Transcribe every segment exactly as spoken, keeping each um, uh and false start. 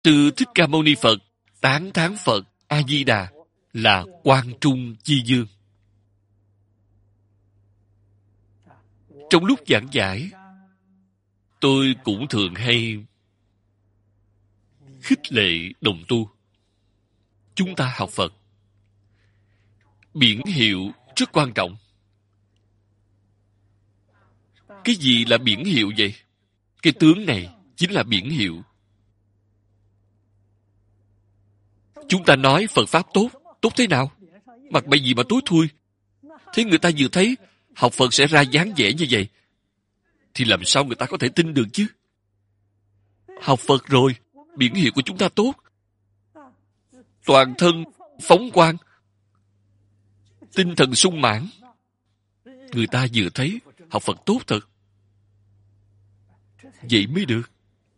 Sư Thích Ca Mâu Ni Phật tán thán Phật A Di Đà là Quang Trung Chi Dương. Trong lúc giảng giải, tôi cũng thường hay khích lệ đồng tu. Chúng ta học Phật, biển hiệu rất quan trọng. Cái gì là biển hiệu vậy? Cái tướng này chính là biển hiệu. Chúng ta nói Phật Pháp tốt. Tốt thế nào? Mặt mày gì mà tối thui? Thế người ta vừa thấy học Phật sẽ ra dáng vẻ như vậy, thì làm sao người ta có thể tin được chứ? Học Phật rồi, biển hiệu của chúng ta tốt. Toàn thân phóng quang, tinh thần sung mãn. Người ta vừa thấy học Phật tốt thật. Vậy mới được.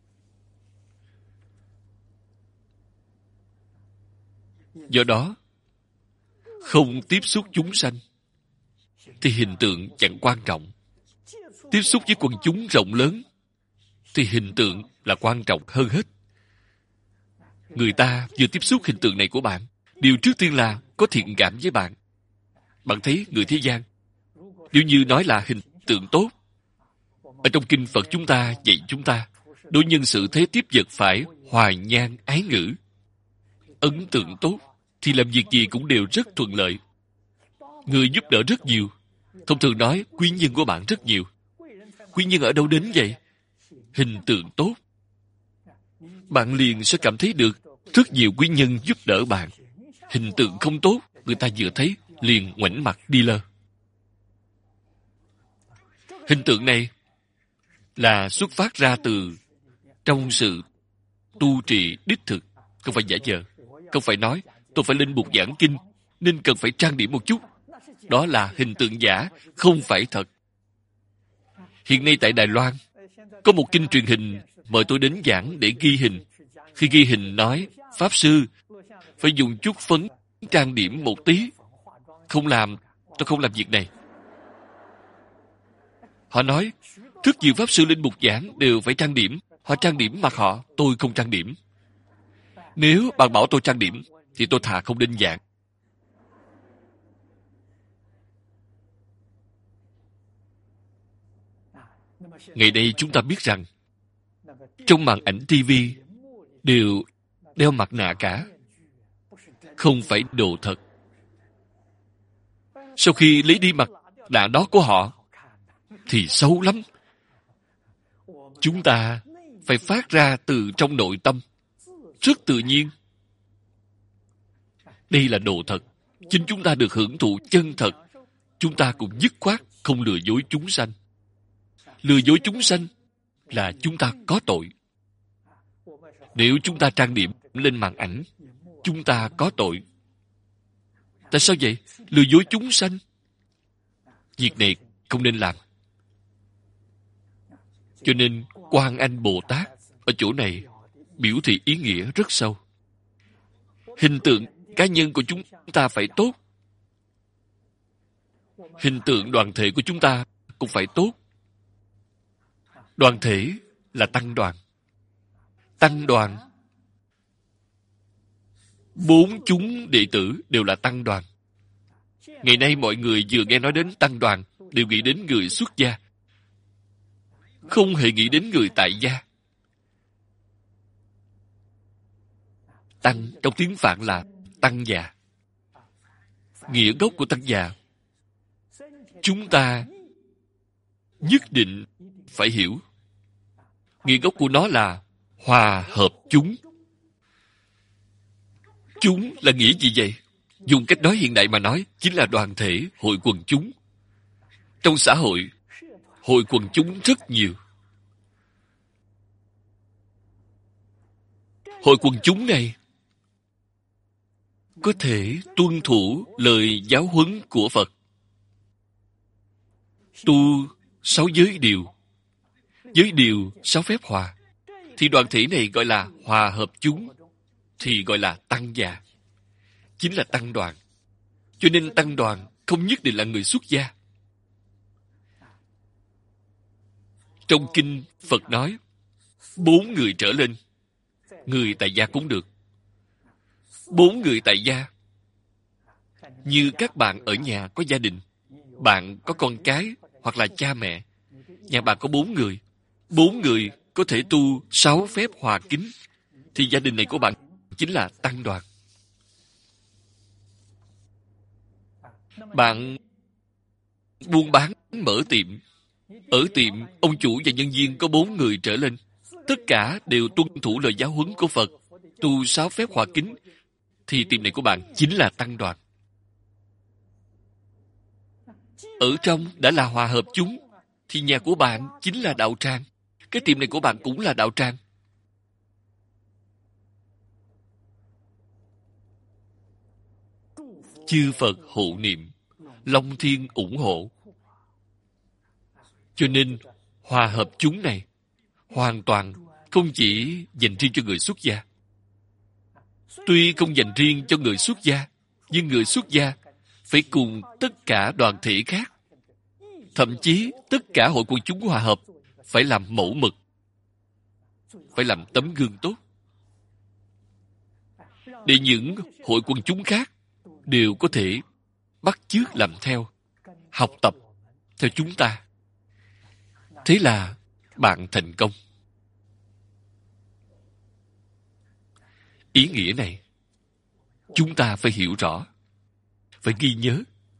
Do đó, không tiếp xúc chúng sanh thì hình tượng chẳng quan trọng. Tiếp xúc với quần chúng rộng lớn thì hình tượng là quan trọng hơn hết. Người ta vừa tiếp xúc hình tượng này của bạn, điều trước tiên là có thiện cảm với bạn. Bạn thấy người thế gian, nếu như nói là hình tượng tốt, ở trong kinh Phật chúng ta dạy chúng ta, đối nhân xử thế tiếp vật phải hoài nhan ái ngữ. Ấn tượng tốt thì làm việc gì cũng đều rất thuận lợi. Người giúp đỡ rất nhiều. Thông thường nói quý nhân của bạn rất nhiều. Quý nhân ở đâu đến vậy? Hình tượng tốt. Bạn liền sẽ cảm thấy được rất nhiều quý nhân giúp đỡ bạn. Hình tượng không tốt, người ta vừa thấy liền ngoảnh mặt đi lơ. Hình tượng này là xuất phát ra từ trong sự tu trì đích thực, không phải giả vờ. Không phải nói tôi phải lên bục giảng kinh nên cần phải trang điểm một chút. Đó là hình tượng giả, không phải thật. Hiện nay tại Đài Loan có một kinh truyền hình mời tôi đến giảng để ghi hình. Khi ghi hình nói Pháp Sư phải dùng chút phấn trang điểm một tí. Không làm, tôi không làm việc này. Họ nói rất nhiều Pháp Sư lên bục giảng đều phải trang điểm. Họ trang điểm mặt họ, tôi không trang điểm. Nếu bạn bảo tôi trang điểm thì tôi thà không đến giảng. Ngày nay chúng ta biết rằng trong màn ảnh ti vi đều đeo mặt nạ cả, không phải đồ thật. Sau khi lấy đi mặt nạ đó của họ thì xấu lắm. Chúng ta phải phát ra từ trong nội tâm, rất tự nhiên. Đây là đồ thật. Chính chúng ta được hưởng thụ chân thật. Chúng ta cũng dứt khoát không lừa dối chúng sanh. Lừa dối chúng sanh là chúng ta có tội. Nếu chúng ta trang điểm lên màn ảnh, chúng ta có tội. Tại sao vậy? Lừa dối chúng sanh. Việc này không nên làm. Cho nên Quan Anh Bồ Tát ở chỗ này biểu thị ý nghĩa rất sâu. Hình tượng cá nhân của chúng ta phải tốt. Hình tượng đoàn thể của chúng ta cũng phải tốt. Đoàn thể là tăng đoàn. Tăng đoàn, bốn chúng đệ tử đều là tăng đoàn. Ngày nay mọi người vừa nghe nói đến tăng đoàn đều nghĩ đến người xuất gia, không hề nghĩ đến người tại gia. Tăng trong tiếng Phạn là tăng già. Nghĩa gốc của tăng già chúng ta nhất định phải hiểu. Nghĩa gốc của nó là hòa hợp chúng. Chúng là nghĩa gì vậy? Dùng cách nói hiện đại mà nói, chính là đoàn thể, hội quần chúng. Trong xã hội, hội quần chúng rất nhiều. Hội quần chúng này có thể tuân thủ lời giáo huấn của Phật. Tu sáu giới điều, giới điều sáu phép hòa, thì đoàn thể này gọi là hòa hợp chúng, thì gọi là tăng già, chính là tăng đoàn. Cho nên tăng đoàn không nhất định là người xuất gia. Trong kinh Phật nói bốn người trở lên người tại gia cũng được. Bốn người tại gia. Như các bạn ở nhà có gia đình, bạn có con cái hoặc là cha mẹ, nhà bạn có bốn người. Bốn người có thể tu sáu phép hòa kính, thì gia đình này của bạn chính là tăng đoàn. Bạn buôn bán, mở tiệm. Ở tiệm, ông chủ và nhân viên có bốn người trở lên. Tất cả đều tuân thủ lời giáo huấn của Phật, tu sáu phép hòa kính, thì tiệm này của bạn chính là tăng đoàn. Ở trong đã là hòa hợp chúng, thì nhà của bạn chính là đạo tràng. Cái tiệm này của bạn cũng là đạo tràng. Chư Phật hộ niệm, Long Thiên ủng hộ. Cho nên, hòa hợp chúng này hoàn toàn không chỉ dành riêng cho người xuất gia. Tuy không dành riêng cho người xuất gia, nhưng người xuất gia phải cùng tất cả đoàn thể khác, thậm chí tất cả hội quần chúng hòa hợp, phải làm mẫu mực, phải làm tấm gương tốt, để những hội quần chúng khác đều có thể bắt chước làm theo, học tập theo chúng ta. Thế là bạn thành công. Ý nghĩa này chúng ta phải hiểu rõ, phải ghi nhớ.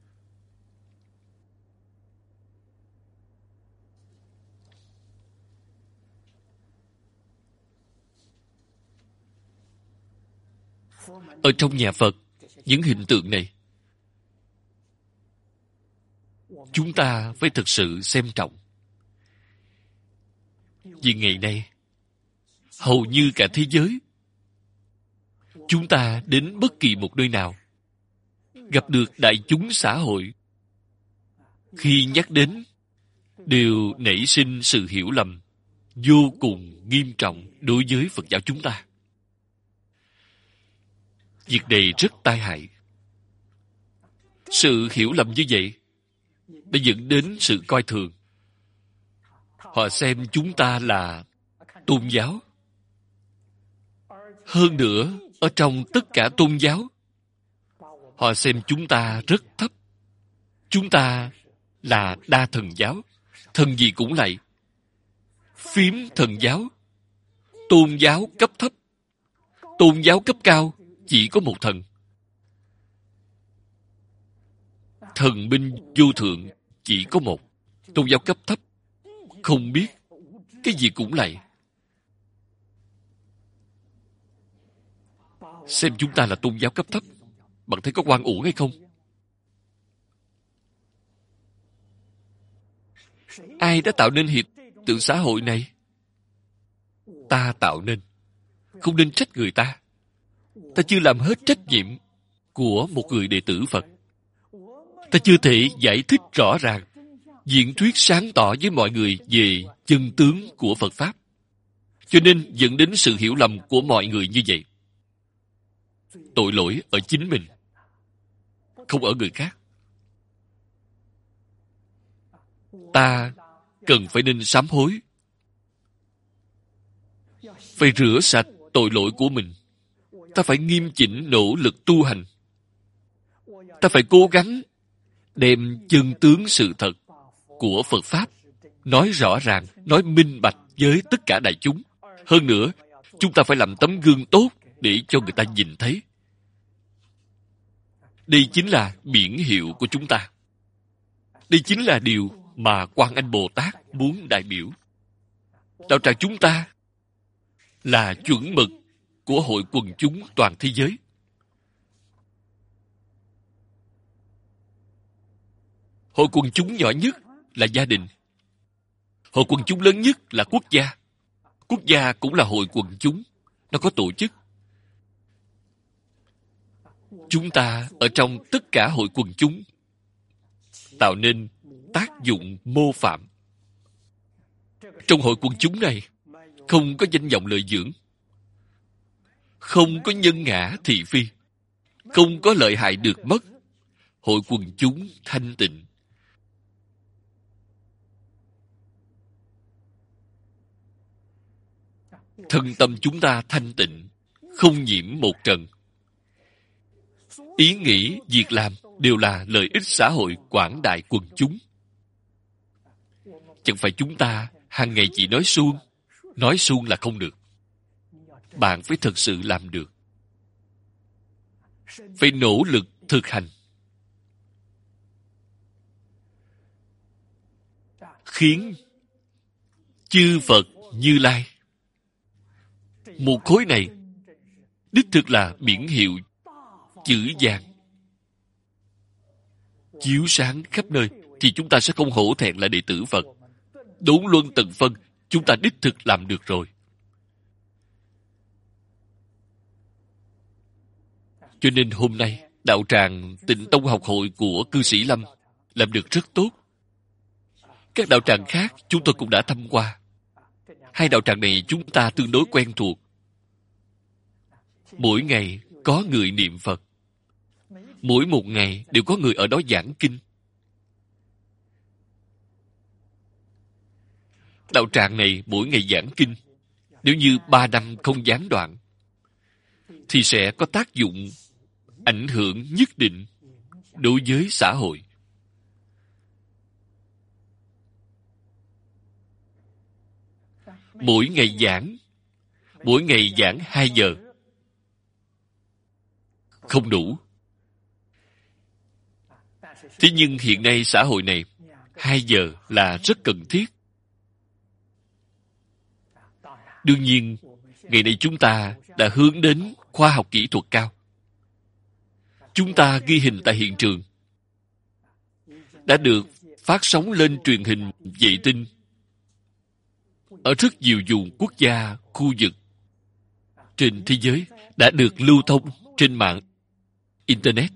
Ở trong nhà Phật, những hình tượng này chúng ta phải thực sự xem trọng. Vì ngày nay, hầu như cả thế giới, chúng ta đến bất kỳ một nơi nào, gặp được đại chúng xã hội, khi nhắc đến, đều nảy sinh sự hiểu lầm vô cùng nghiêm trọng đối với Phật giáo chúng ta. Việc này rất tai hại. Sự hiểu lầm như vậy đã dẫn đến sự coi thường. Họ xem chúng ta là tôn giáo. Hơn nữa, ở trong tất cả tôn giáo, họ xem chúng ta rất thấp. Chúng ta là đa thần giáo. Thần gì cũng lạy. Phiếm thần giáo. Tôn giáo cấp thấp. Tôn giáo cấp cao chỉ có một thần. Thần minh vô thượng chỉ có một. Tôn giáo cấp thấp không biết, cái gì cũng lạy. Xem chúng ta là tôn giáo cấp thấp, bạn thấy có oan uổng hay không? Ai đã tạo nên hiện tượng xã hội này? Ta tạo nên. Không nên trách người ta. Ta chưa làm hết trách nhiệm của một người đệ tử Phật. Ta chưa thể giải thích rõ ràng, diễn thuyết sáng tỏ với mọi người về chân tướng của Phật Pháp. Cho nên dẫn đến sự hiểu lầm của mọi người như vậy. Tội lỗi ở chính mình, không ở người khác. Ta cần phải nên sám hối, phải rửa sạch tội lỗi của mình. Ta phải nghiêm chỉnh nỗ lực tu hành. Ta phải cố gắng đem chân tướng sự thật của Phật Pháp nói rõ ràng, nói minh bạch với tất cả đại chúng. Hơn nữa, chúng ta phải làm tấm gương tốt để cho người ta nhìn thấy. Đây chính là biển hiệu của chúng ta. Đây chính là điều mà Quan Âm Bồ Tát muốn đại biểu. Đạo tràng chúng ta là chuẩn mực của hội quần chúng toàn thế giới. Hội quần chúng nhỏ nhất là gia đình. Hội quần chúng lớn nhất là quốc gia. Quốc gia cũng là hội quần chúng. Nó có tổ chức. Chúng ta ở trong tất cả hội quần chúng tạo nên tác dụng mô phạm. Trong hội quần chúng này không có danh vọng lợi dưỡng, không có nhân ngã thị phi, không có lợi hại được mất. Hội quần chúng thanh tịnh. thân tâm chúng ta thanh tịnh, không nhiễm một trần. Ý nghĩ, việc làm đều là lợi ích xã hội quảng đại quần chúng. Chẳng phải chúng ta hàng ngày chỉ nói suông. Nói suông là không được. Bạn phải thực sự làm được. Phải nỗ lực thực hành. Khiến chư Phật Như Lai, một khối này đích thực là biển hiệu chữ vàng chiếu sáng khắp nơi, thì chúng ta sẽ không hổ thẹn là đệ tử Phật. Đốn luân tận phân, chúng ta đích thực làm được rồi. Cho nên hôm nay, đạo tràng Tịnh Tông học hội của cư sĩ Lâm làm được rất tốt. Các đạo tràng khác chúng tôi cũng đã thăm qua. Hai đạo tràng này chúng ta tương đối quen thuộc. Mỗi ngày có người niệm Phật. Mỗi một ngày đều có người ở đó giảng kinh. Đạo tràng này mỗi ngày giảng kinh, nếu như ba năm không gián đoạn, thì sẽ có tác dụng ảnh hưởng nhất định đối với xã hội. Mỗi ngày giảng, mỗi ngày giảng hai giờ, không đủ. Thế nhưng hiện nay xã hội này, hai giờ là rất cần thiết. Đương nhiên, ngày nay chúng ta đã hướng đến khoa học kỹ thuật cao. Chúng ta ghi hình tại hiện trường, đã được phát sóng lên truyền hình vệ tinh ở rất nhiều vùng quốc gia, khu vực trên thế giới, đã được lưu thông trên mạng Internet.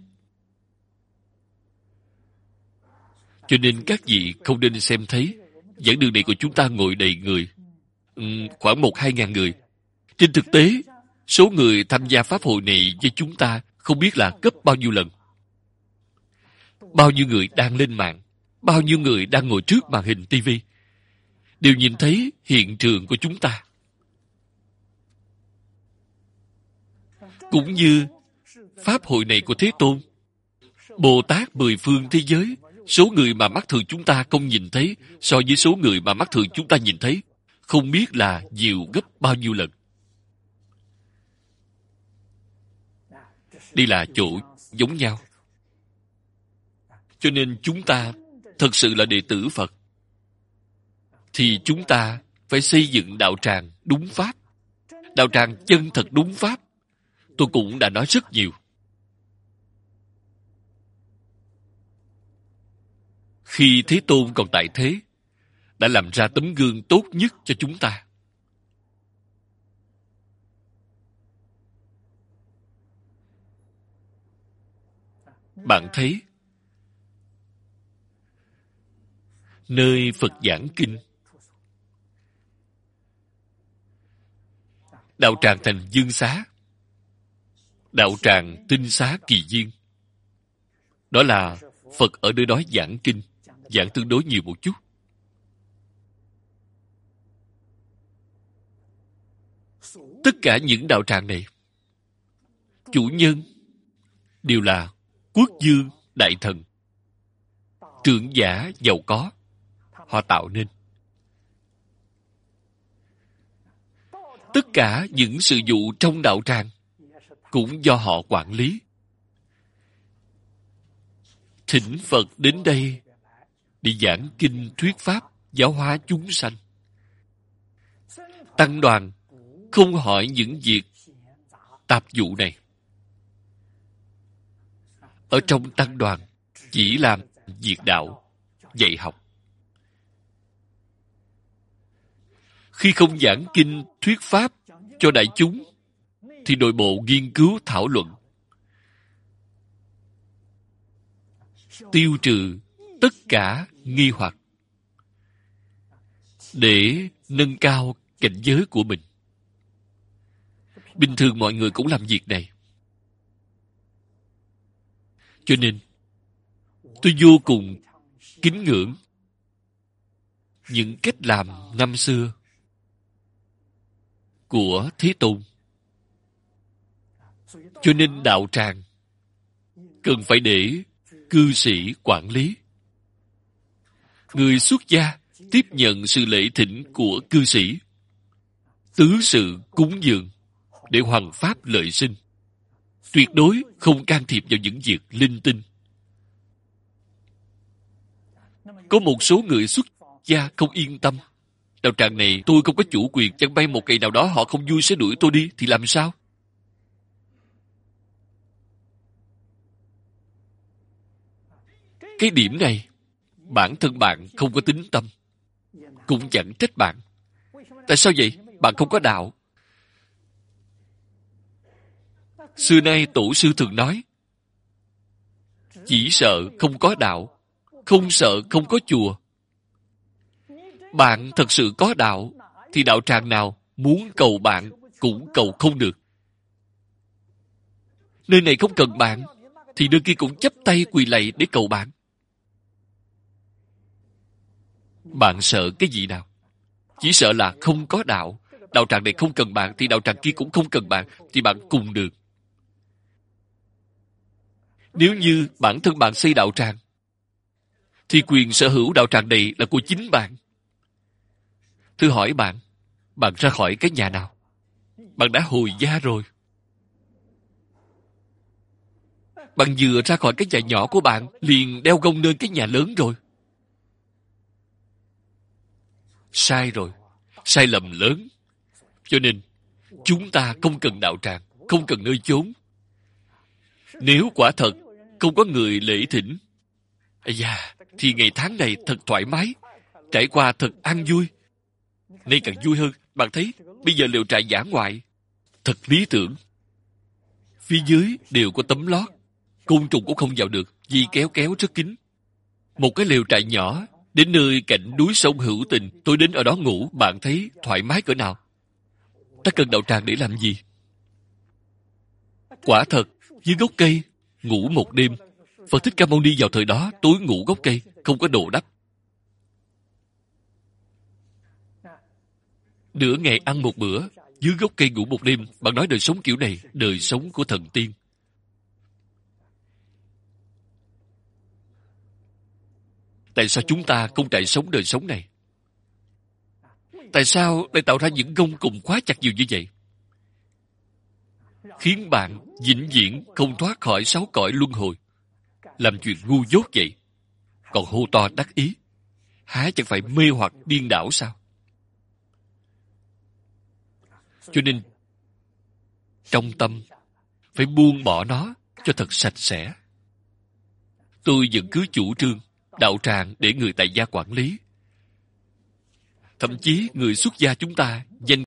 Cho nên các vị không nên xem thấy giảng đường này của chúng ta ngồi đầy người, khoảng một hai ngàn người. Trên thực tế, số người tham gia pháp hội này với chúng ta không biết là gấp bao nhiêu lần. Bao nhiêu người đang lên mạng, bao nhiêu người đang ngồi trước màn hình ti vi, đều nhìn thấy hiện trường của chúng ta. Cũng như pháp hội này của Thế Tôn, Bồ Tát mười phương thế giới, số người mà mắt thường chúng ta không nhìn thấy so với số người mà mắt thường chúng ta nhìn thấy, không biết là nhiều gấp bao nhiêu lần. Đây là chỗ giống nhau. Cho nên chúng ta thật sự là đệ tử Phật, thì chúng ta phải xây dựng đạo tràng đúng pháp. Đạo tràng chân thật đúng pháp, tôi cũng đã nói rất nhiều. Khi Thế Tôn còn tại thế, đã làm ra tấm gương tốt nhất cho chúng ta. Bạn thấy, nơi Phật giảng kinh, đạo tràng thành Dương Xá, đạo tràng Tinh Xá Kỳ Viên, đó là Phật ở nơi đó giảng kinh, giảng tương đối nhiều một chút. Tất cả những đạo tràng này, chủ nhân đều là quốc vương, đại thần, trưởng giả giàu có, họ tạo nên. Tất cả những sự vụ trong đạo tràng cũng do họ quản lý. Thỉnh Phật đến đây để giảng kinh thuyết pháp, giáo hóa chúng sanh. Tăng đoàn không hỏi những việc tạp vụ này. Ở trong tăng đoàn chỉ làm việc đạo, dạy học. Khi không giảng kinh thuyết pháp cho đại chúng, thì nội bộ nghiên cứu thảo luận, tiêu trừ tất cả nghi hoặc, để nâng cao cảnh giới của mình. Bình thường mọi người cũng làm việc này. Cho nên, tôi vô cùng kính ngưỡng những cách làm năm xưa của Thế Tôn. Cho nên đạo tràng cần phải để cư sĩ quản lý. Người xuất gia tiếp nhận sự lễ thỉnh của cư sĩ, tứ sự cúng dường để hoằng pháp lợi sinh. Tuyệt đối không can thiệp vào những việc linh tinh. Có một số người xuất gia không yên tâm. Đạo tràng này tôi không có chủ quyền, chẳng may một ngày nào đó họ không vui sẽ đuổi tôi đi, thì làm sao? Cái điểm này, bản thân bạn không có tín tâm, cũng chẳng trách bạn. Tại sao vậy? Bạn không có đạo. Xưa nay tổ sư thường nói, chỉ sợ không có đạo, không sợ không có chùa. Bạn thật sự có đạo, thì đạo tràng nào muốn cầu bạn cũng cầu không được. Nơi này không cần bạn, thì nơi kia cũng chắp tay quỳ lạy để cầu bạn. Bạn sợ cái gì nào? Chỉ sợ là không có đạo. Đạo tràng này không cần bạn, thì đạo tràng kia cũng không cần bạn, thì bạn cùng được. Nếu như bản thân bạn xây đạo tràng, thì quyền sở hữu đạo tràng này là của chính bạn. Thử hỏi bạn, bạn ra khỏi cái nhà nào? Bạn đã hồi gia rồi. Bạn vừa ra khỏi cái nhà nhỏ của bạn, liền đeo gông lên cái nhà lớn rồi. Sai rồi. Sai lầm lớn. Cho nên, chúng ta không cần đạo tràng, không cần nơi chốn. Nếu quả thật không có người lễ thỉnh, ây da, thì ngày tháng này thật thoải mái, trải qua thật an vui. Nay càng vui hơn, bạn thấy, bây giờ lều trại dã ngoại, thật lý tưởng. Phía dưới đều có tấm lót, côn trùng cũng không vào được, vì kéo kéo rất kín. Một cái lều trại nhỏ, đến nơi cạnh núi sông hữu tình, tôi đến ở đó ngủ, bạn thấy thoải mái cỡ nào? Ta cần đạo tràng để làm gì? Quả thật, dưới gốc cây, ngủ một đêm. Phật Thích Ca Mâu Ni vào thời đó, tối ngủ gốc cây, không có đồ đắp. Nửa ngày ăn một bữa, dưới gốc cây ngủ một đêm. Bạn nói đời sống kiểu này, đời sống của thần tiên. Tại sao chúng ta không trải sống đời sống này? Tại sao lại tạo ra những gông cùng khóa chặt nhiều như vậy? Khiến bạn vĩnh viễn không thoát khỏi sáu cõi luân hồi. Làm chuyện ngu dốt vậy, còn hô to đắc ý, há chẳng phải mê hoặc điên đảo sao? Cho nên, trong tâm, phải buông bỏ nó cho thật sạch sẽ. Tôi vẫn cứ chủ trương đạo tràng để người tại gia quản lý. Thậm chí người xuất gia chúng ta